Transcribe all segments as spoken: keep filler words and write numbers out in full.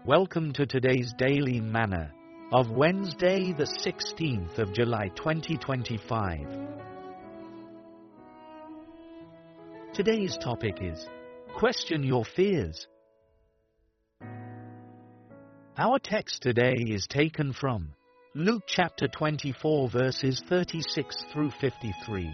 Welcome to today's Daily Manna of Wednesday, the sixteenth of July twenty twenty-five. Today's topic is Question Your Fears. Our text today is taken from Luke chapter twenty-four, verses thirty-six through fifty-three.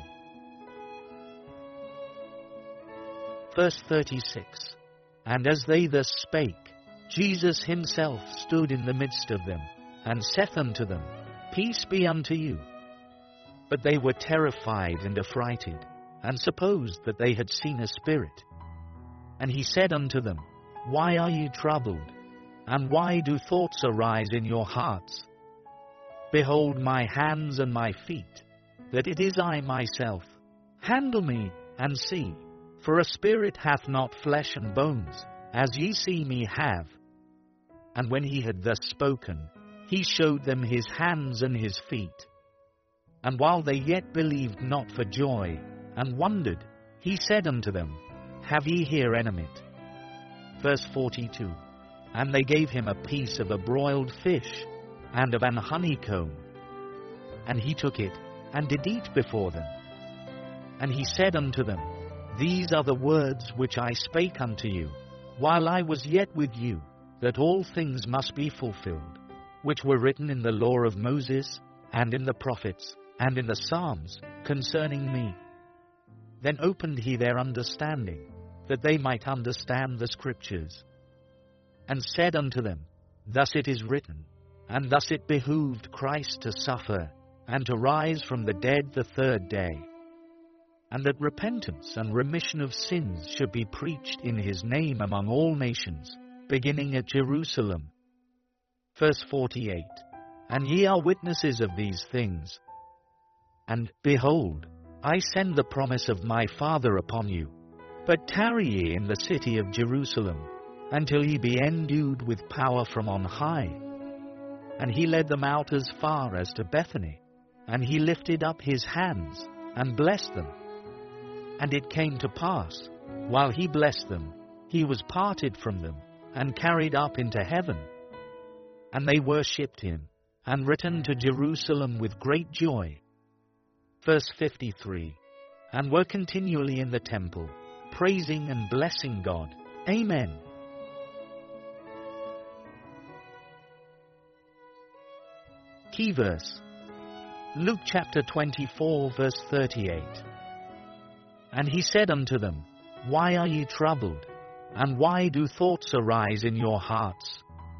Verse thirty-six. And as they thus spake, Jesus himself stood in the midst of them, and saith unto them, Peace be unto you. But they were terrified and affrighted, and supposed that they had seen a spirit. And he said unto them, Why are ye troubled? And why do thoughts arise in your hearts? Behold my hands and my feet, that it is I myself. Handle me, and see, for a spirit hath not flesh and bones, as ye see me have. And when he had thus spoken, he showed them his hands and his feet. And while they yet believed not for joy, and wondered, he said unto them, Have ye here any meat? Verse forty-two. And they gave him a piece of a broiled fish, and of an honeycomb. And he took it, and did eat before them. And he said unto them, These are the words which I spake unto you, while I was yet with you, that all things must be fulfilled, which were written in the law of Moses, and in the prophets, and in the Psalms, concerning me. Then opened he their understanding, that they might understand the Scriptures. And said unto them, Thus it is written, and thus it behooved Christ to suffer, and to rise from the dead the third day, and that repentance and remission of sins should be preached in his name among all nations, beginning at Jerusalem. Verse forty-eight. And ye are witnesses of these things. And, behold, I send the promise of my Father upon you. But tarry ye in the city of Jerusalem, until ye be endued with power from on high. And he led them out as far as to Bethany, and he lifted up his hands, and blessed them. And it came to pass, while he blessed them, he was parted from them, and carried up into heaven. And they worshipped him, and returned to Jerusalem with great joy. Verse fifty-three. And were continually in the temple, praising and blessing God. Amen. Key verse. Luke chapter twenty-four, verse thirty-eight. And he said unto them, Why are ye troubled? And why do thoughts arise in your hearts?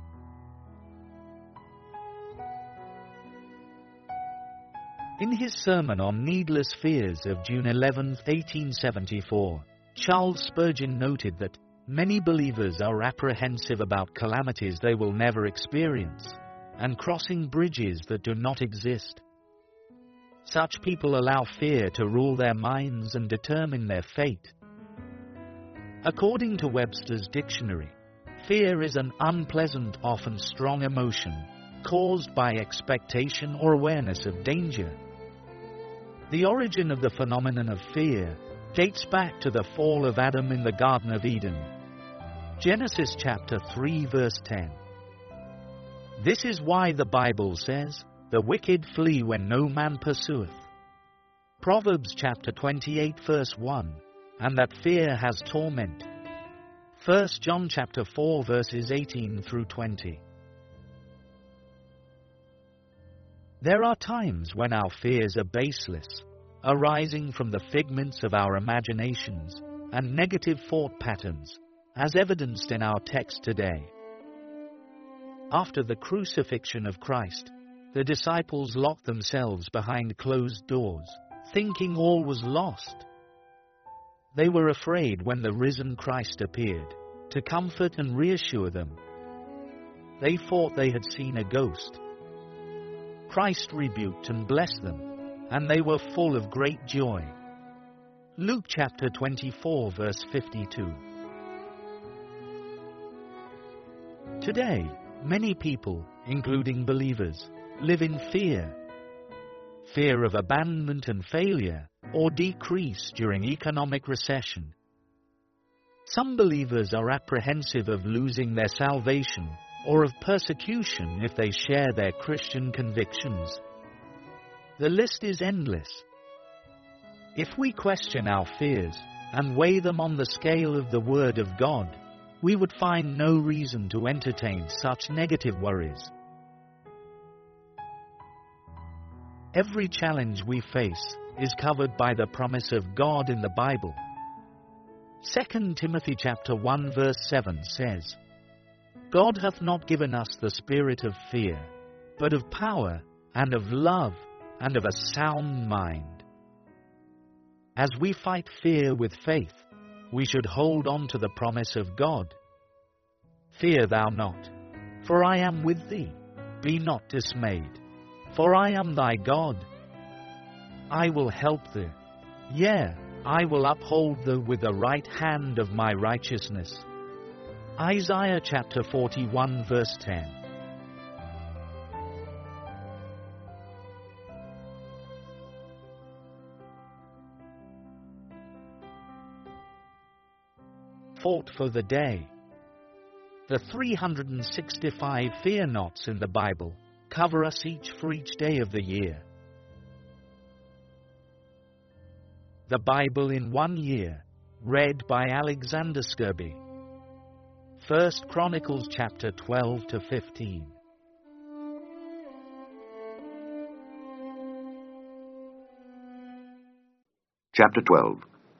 In his sermon on Needless Fears of June eleventh, eighteen seventy-four, Charles Spurgeon noted that many believers are apprehensive about calamities they will never experience, and crossing bridges that do not exist. Such people allow fear to rule their minds and determine their fate. According to Webster's dictionary, fear is an unpleasant, often strong emotion caused by expectation or awareness of danger. The origin of the phenomenon of fear dates back to the fall of Adam in the Garden of Eden. Genesis chapter three, verse ten. This is why the Bible says, The wicked flee when no man pursueth. Proverbs chapter twenty-eight, verse one. And that fear has torment. First John chapter four, verses eighteen through twenty. There are times when our fears are baseless, arising from the figments of our imaginations and negative thought patterns, as evidenced in our text today. After the crucifixion of Christ, the disciples locked themselves behind closed doors, thinking all was lost. They were afraid when the risen Christ appeared, to comfort and reassure them. They thought they had seen a ghost. Christ rebuked and blessed them, and they were full of great joy. Luke chapter twenty-four, verse fifty-two. Today, many people, including believers, live in fear. Fear of abandonment and failure, or decrease during economic recession. Some believers are apprehensive of losing their salvation or of persecution if they share their Christian convictions. The list is endless. If we question our fears and weigh them on the scale of the Word of God, we would find no reason to entertain such negative worries. Every challenge we face is covered by the promise of God in the Bible. Second Timothy chapter one verse seven says, God hath not given us the spirit of fear, but of power and of love and of a sound mind. As we fight fear with faith, we should hold on to the promise of God. Fear thou not, for I am with thee. Be not dismayed, for I am thy God. I will help thee. Yea, I will uphold thee with the right hand of my righteousness. Isaiah chapter forty-one verse ten. Fought for the day. The three hundred sixty-five fear nots in the Bible cover us each for each day of the year. The Bible in one year, read by Alexander Scourby. First Chronicles chapter twelve to fifteen. Chapter twelve.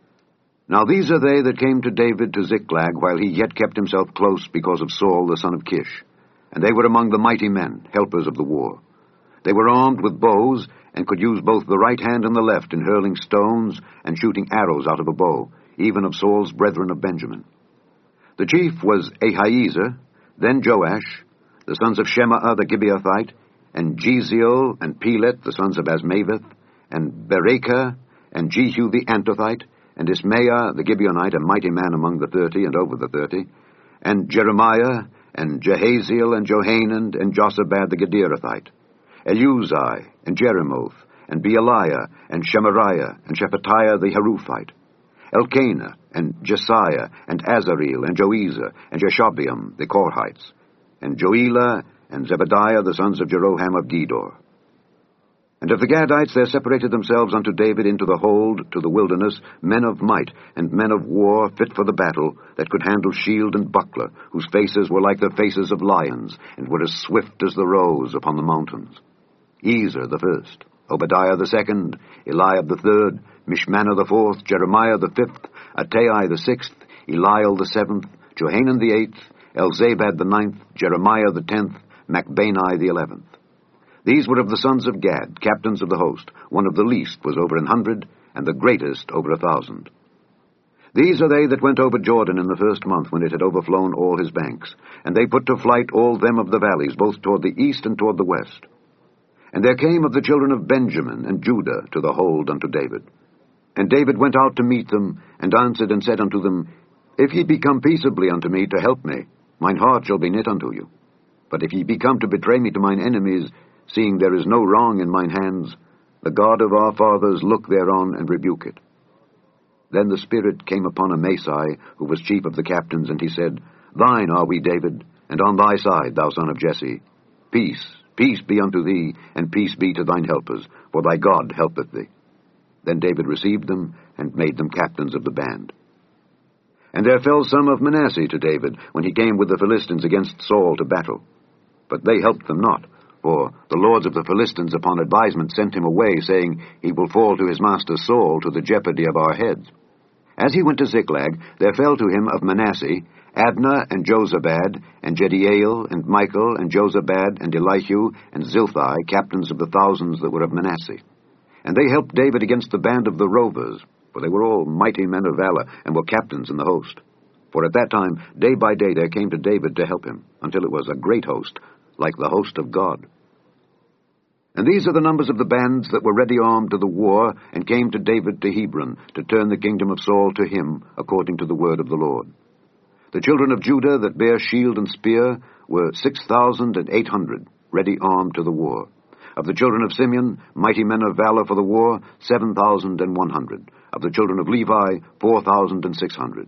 Now these are they that came to David to Ziklag while he yet kept himself close because of Saul the son of Kish. And they were among the mighty men, helpers of the war. They were armed with bows, and could use both the right hand and the left in hurling stones and shooting arrows out of a bow, even of Saul's brethren of Benjamin. The chief was Ahiezer, then Joash, the sons of Shemaah the Gibeathite, and Jeziel and Pelet, the sons of Asmaveth, and Berekah, and Jehu the Antothite, and Ismaiah the Gibeonite, a mighty man among the thirty and over the thirty, and Jeremiah, and Jehaziel, and Johanan, and Josabad the Gederathite, Eluzai, and Jeremoth, and Bealiah, and Shemariah, and Shephatiah the Haruphite, Elkanah, and Jesiah, and Azareel, and Joezer, and Jeshobeam the Korhites, and Joelah, and Zebadiah the sons of Jeroham of Gedor. And of the Gadites there separated themselves unto David into the hold to the wilderness men of might, and men of war fit for the battle, that could handle shield and buckler, whose faces were like the faces of lions, and were as swift as the roes upon the mountains. Ezer the first, Obadiah the second, Eliab the third, Mishmanah the fourth, Jeremiah the fifth, Attai the sixth, Eliel the seventh, Johanan the eighth, Elzabad the ninth, Jeremiah the tenth, Macbanai the eleventh. These were of the sons of Gad, captains of the host. One of the least was over an hundred, and the greatest over a thousand. These are they that went over Jordan in the first month, when it had overflown all his banks. And they put to flight all them of the valleys, both toward the east and toward the west. And there came of the children of Benjamin and Judah to the hold unto David. And David went out to meet them, and answered and said unto them, If ye be come peaceably unto me to help me, mine heart shall be knit unto you. But if ye be come to betray me to mine enemies, seeing there is no wrong in mine hands, the God of our fathers look thereon and rebuke it. Then the Spirit came upon Amasai, who was chief of the captains, and he said, Thine are we, David, and on thy side, thou son of Jesse. Peace, peace be unto thee, and peace be to thine helpers, for thy God helpeth thee. Then David received them, and made them captains of the band. And there fell some of Manasseh to David, when he came with the Philistines against Saul to battle. But they helped them not, for the lords of the Philistines upon advisement sent him away, saying, He will fall to his master Saul to the jeopardy of our heads. As he went to Ziklag, there fell to him of Manasseh Adnah and Jozabad, and Jediael, and Michael, and Jozabad, and Elihu, and Zilthai, captains of the thousands that were of Manasseh. And they helped David against the band of the rovers, for they were all mighty men of valor, and were captains in the host. For at that time, day by day, there came to David to help him, until it was a great host, like the host of God. And these are the numbers of the bands that were ready armed to the war, and came to David to Hebron, to turn the kingdom of Saul to him, according to the word of the Lord. The children of Judah that bare shield and spear were six thousand and eight hundred, ready armed to the war. Of the children of Simeon, mighty men of valor for the war, seven thousand and one hundred. Of the children of Levi, four thousand and six hundred.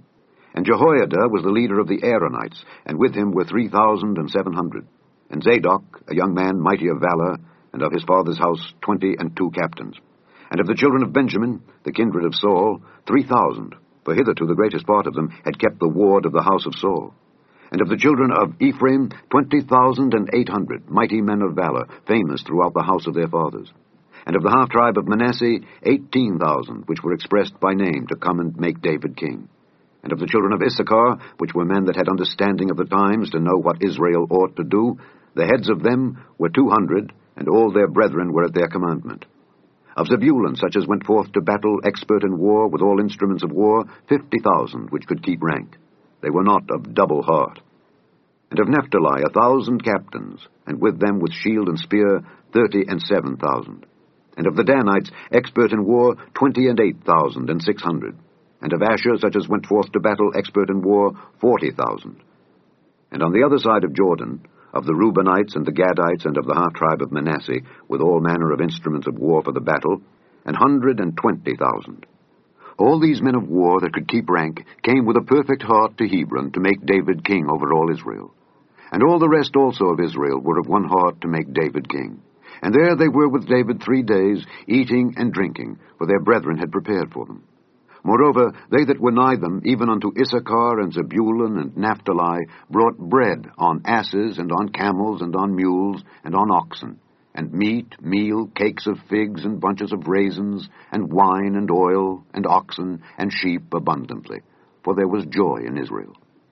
And Jehoiada was the leader of the Aaronites, and with him were three thousand and seven hundred. And Zadok, a young man mighty of valor, and of his father's house twenty and two captains. And of the children of Benjamin, the kindred of Saul, three thousand, for hitherto the greatest part of them had kept the ward of the house of Saul. And of the children of Ephraim, twenty thousand and eight hundred, mighty men of valor, famous throughout the house of their fathers. And of the half-tribe of Manasseh, eighteen thousand, which were expressed by name to come and make David king. And of the children of Issachar, which were men that had understanding of the times to know what Israel ought to do, the heads of them were two hundred, and all their brethren were at their commandment. Of Zebulun, such as went forth to battle, expert in war, with all instruments of war, fifty thousand, which could keep rank. They were not of double heart. And of Naphtali a thousand captains, and with them with shield and spear thirty and seven thousand. And of the Danites, expert in war, twenty and eight thousand and six hundred. And of Asher, such as went forth to battle, expert in war, forty thousand. And on the other side of Jordan, of the Reubenites and the Gadites and of the half-tribe of Manasseh, with all manner of instruments of war for the battle, an hundred and twenty thousand. All these men of war that could keep rank came with a perfect heart to Hebron to make David king over all Israel. And all the rest also of Israel were of one heart to make David king. And there they were with David three days, eating and drinking, for their brethren had prepared for them. Moreover, they that were nigh them, even unto Issachar and Zebulun and Naphtali, brought bread on asses, and on camels, and on mules, and on oxen, and meat, meal, cakes of figs, and bunches of raisins, and wine, and oil, and oxen, and sheep abundantly, for there was joy in Israel.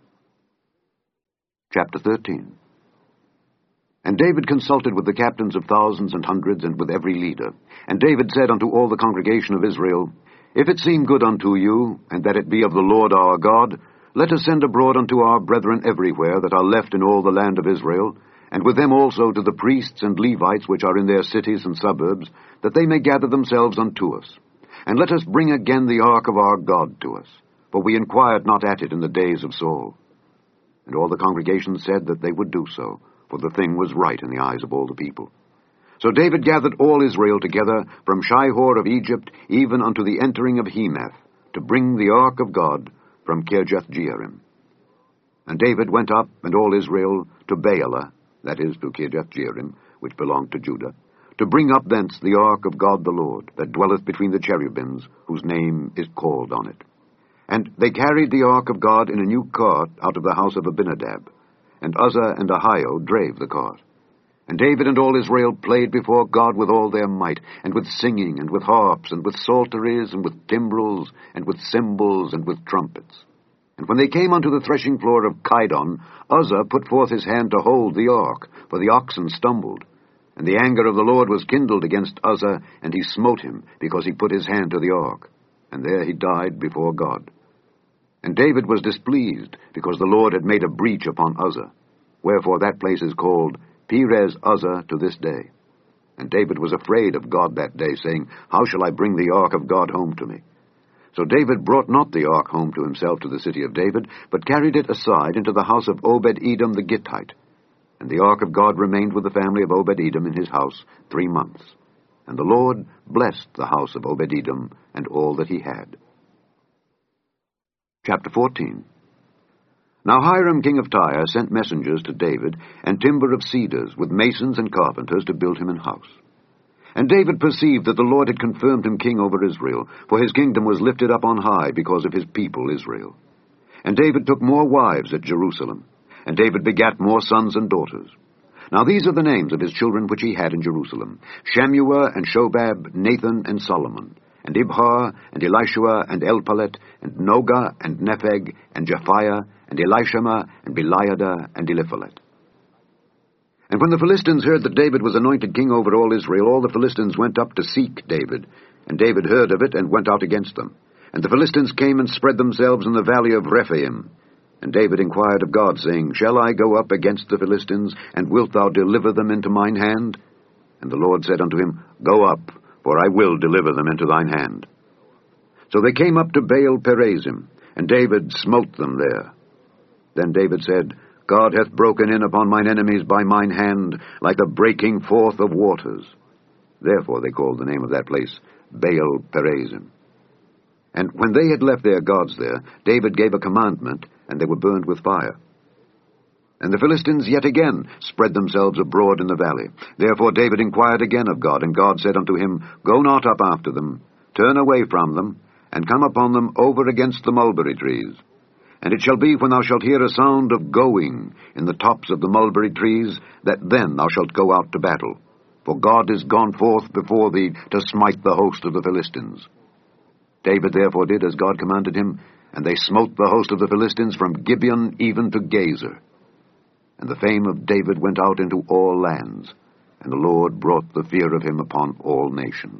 Chapter thirteen. And David consulted with the captains of thousands and hundreds, and with every leader. And David said unto all the congregation of Israel, If it seem good unto you, and that it be of the Lord our God, let us send abroad unto our brethren everywhere that are left in all the land of Israel, and with them also to the priests and Levites which are in their cities and suburbs, that they may gather themselves unto us. And let us bring again the ark of our God to us, for we inquired not at it in the days of Saul. And all the congregation said that they would do so, for the thing was right in the eyes of all the people. So David gathered all Israel together from Shihor of Egypt even unto the entering of Hemath, to bring the ark of God from Kirjath-jearim. And David went up, and all Israel, to Baalah, that is, to Kirjath-jearim, which belonged to Judah, to bring up thence the ark of God the Lord, that dwelleth between the cherubims, whose name is called on it. And they carried the ark of God in a new cart out of the house of Abinadab, and Uzzah and Ahio drave the cart. And David and all Israel played before God with all their might, and with singing, and with harps, and with psalteries, and with timbrels, and with cymbals, and with trumpets. And when they came unto the threshing floor of Chidon, Uzzah put forth his hand to hold the ark, for the oxen stumbled. And the anger of the Lord was kindled against Uzzah, and he smote him, because he put his hand to the ark. And there he died before God. And David was displeased, because the Lord had made a breach upon Uzzah. Wherefore that place is called Perez Uzzah to this day. And David was afraid of God that day, saying, How shall I bring the ark of God home to me? So David brought not the ark home to himself to the city of David, but carried it aside into the house of Obed-Edom the Gittite. And the ark of God remained with the family of Obed-Edom in his house three months. And the Lord blessed the house of Obed-Edom and all that he had. Chapter fourteen. Now Hiram king of Tyre sent messengers to David, and timber of cedars, with masons and carpenters, to build him an house. And David perceived that the Lord had confirmed him king over Israel, for his kingdom was lifted up on high because of his people Israel. And David took more wives at Jerusalem, and David begat more sons and daughters. Now these are the names of his children which he had in Jerusalem: Shemuah, and Shobab, Nathan, and Solomon, and Ibhar, and Elishua, and Elpalet, and Noga, and Nepheg, and Japhiah, and Elishama, and Beliada, and Eliphalet. And when the Philistines heard that David was anointed king over all Israel, all the Philistines went up to seek David. And David heard of it, and went out against them. And the Philistines came and spread themselves in the valley of Rephaim. And David inquired of God, saying, Shall I go up against the Philistines, and wilt thou deliver them into mine hand? And the Lord said unto him, Go up, for I will deliver them into thine hand. So they came up to Baal-perazim, and David smote them there. Then David said, God hath broken in upon mine enemies by mine hand, like the breaking forth of waters. Therefore they called the name of that place Baal-perazim. And when they had left their gods there, David gave a commandment, and they were burned with fire. And the Philistines yet again spread themselves abroad in the valley. Therefore David inquired again of God, and God said unto him, Go not up after them, turn away from them, and come upon them over against the mulberry trees. And it shall be, when thou shalt hear a sound of going in the tops of the mulberry trees, that then thou shalt go out to battle. For God is gone forth before thee to smite the host of the Philistines. David therefore did as God commanded him, and they smote the host of the Philistines from Gibeon even to Gazer. And the fame of David went out into all lands, and the Lord brought the fear of him upon all nations.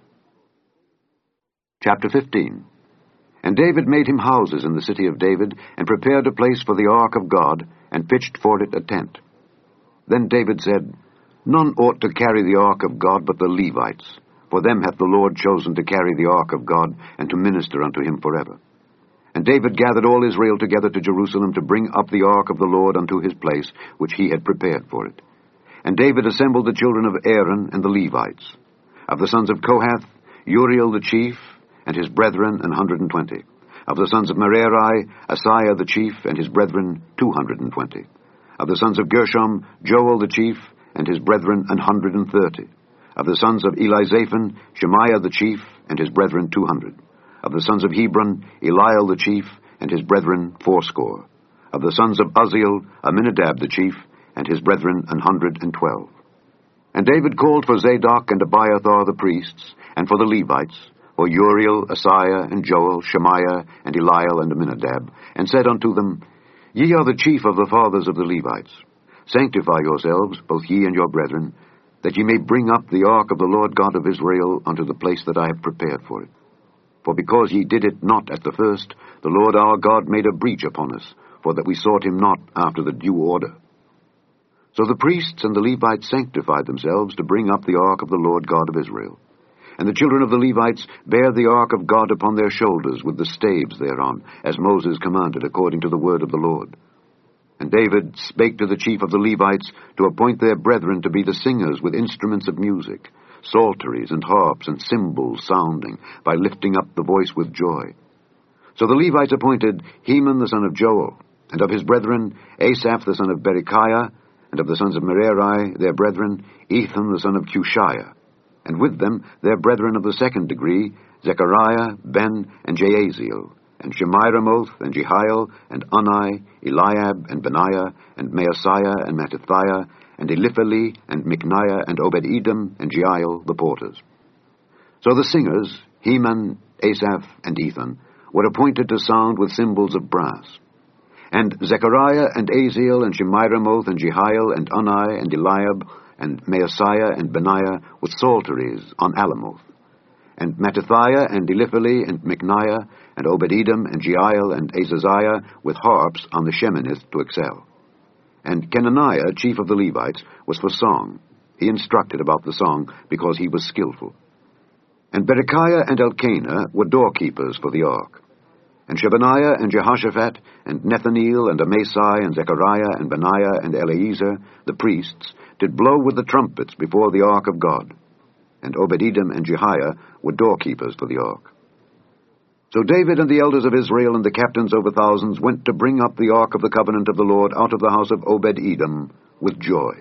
Chapter fifteen. And David made him houses in the city of David, and prepared a place for the ark of God, and pitched for it a tent. Then David said, None ought to carry the ark of God but the Levites, for them hath the Lord chosen to carry the ark of God, and to minister unto him forever. And David gathered all Israel together to Jerusalem to bring up the ark of the Lord unto his place, which he had prepared for it. And David assembled the children of Aaron and the Levites. Of the sons of Kohath, Uriel the chief, and his brethren, an hundred and twenty. Of the sons of Merari, Asaiah the chief, and his brethren, two hundred and twenty. Of the sons of Gershom, Joel the chief, and his brethren, an hundred and thirty. Of the sons of Elizaphan, Shemaiah the chief, and his brethren, two hundred. Of the sons of Hebron, Eliel the chief, and his brethren, fourscore. Of the sons of Uzziel, Aminadab the chief, and his brethren, an hundred and twelve. And David called for Zadok and Abiathar the priests, and for the Levites, for Uriel, Asaiah, and Joel, Shemaiah, and Eliel, and Aminadab, and said unto them, Ye are the chief of the fathers of the Levites. Sanctify yourselves, both ye and your brethren, that ye may bring up the ark of the Lord God of Israel unto the place that I have prepared for it. For because ye did it not at the first, the Lord our God made a breach upon us, for that we sought him not after the due order. So the priests and the Levites sanctified themselves to bring up the ark of the Lord God of Israel. And the children of the Levites bare the ark of God upon their shoulders with the staves thereon, as Moses commanded according to the word of the Lord. And David spake to the chief of the Levites to appoint their brethren to be the singers with instruments of music, psalteries and harps and cymbals sounding, by lifting up the voice with joy. So the Levites appointed Heman the son of Joel, and of his brethren Asaph the son of Berechiah, and of the sons of Merari their brethren Ethan the son of Cushiah, and with them their brethren of the second degree, Zechariah, Ben, and Jaaziel, and Shemiramoth, and Jehiel, and Unai, Eliab, and Benaiah, and Maaseiah, and Mattithiah, and Eliphali, and Micniah, and Obed-Edom, and Jeiel, the porters. So the singers, Heman, Asaph, and Ethan, were appointed to sound with cymbals of brass. And Zechariah, and Aziel, and Shemiramoth, and Jehiel, and Unai, and Eliab, and Maaseiah, and Benaiah, with psalteries on Alamoth. And Mattithiah, and Eliphali, and Micniah, and Obed-Edom, and Jeiel, and Azaziah, with harps on the Sheminith to excel. And Kenaniah, chief of the Levites, was for song. He instructed about the song, because he was skillful. And Berechiah and Elkanah were doorkeepers for the ark. And Shebaniah and Jehoshaphat, and Nethaneel, and Amasai, and Zechariah, and Benaiah, and Eleazar, the priests, did blow with the trumpets before the ark of God. And Obed-Edom and Jehiah were doorkeepers for the ark. So David and the elders of Israel and the captains over thousands went to bring up the ark of the covenant of the Lord out of the house of Obed-Edom with joy.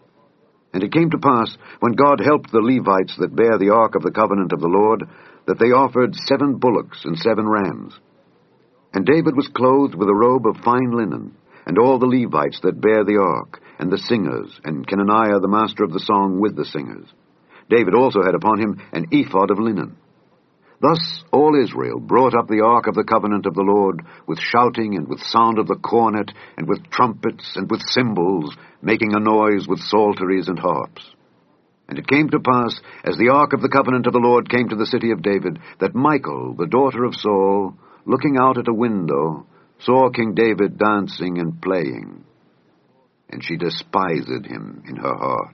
And it came to pass, when God helped the Levites that bare the ark of the covenant of the Lord, that they offered seven bullocks and seven rams. And David was clothed with a robe of fine linen, and all the Levites that bare the ark, and the singers, and Kenaniah the master of the song with the singers. David also had upon him an ephod of linen. Thus all Israel brought up the ark of the covenant of the Lord, with shouting, and with sound of the cornet, and with trumpets, and with cymbals, making a noise with psalteries and harps. And it came to pass, as the ark of the covenant of the Lord came to the city of David, that Michal, the daughter of Saul, looking out at a window, saw King David dancing and playing, and she despised him in her heart.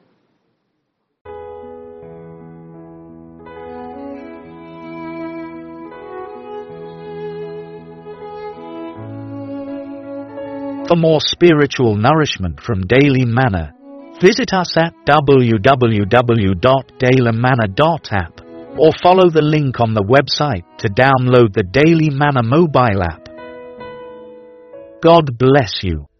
For more spiritual nourishment from Daily Manna, visit us at w w w dot daily manna dot app. or follow the link on the website to download the Daily Manna mobile app. God bless you.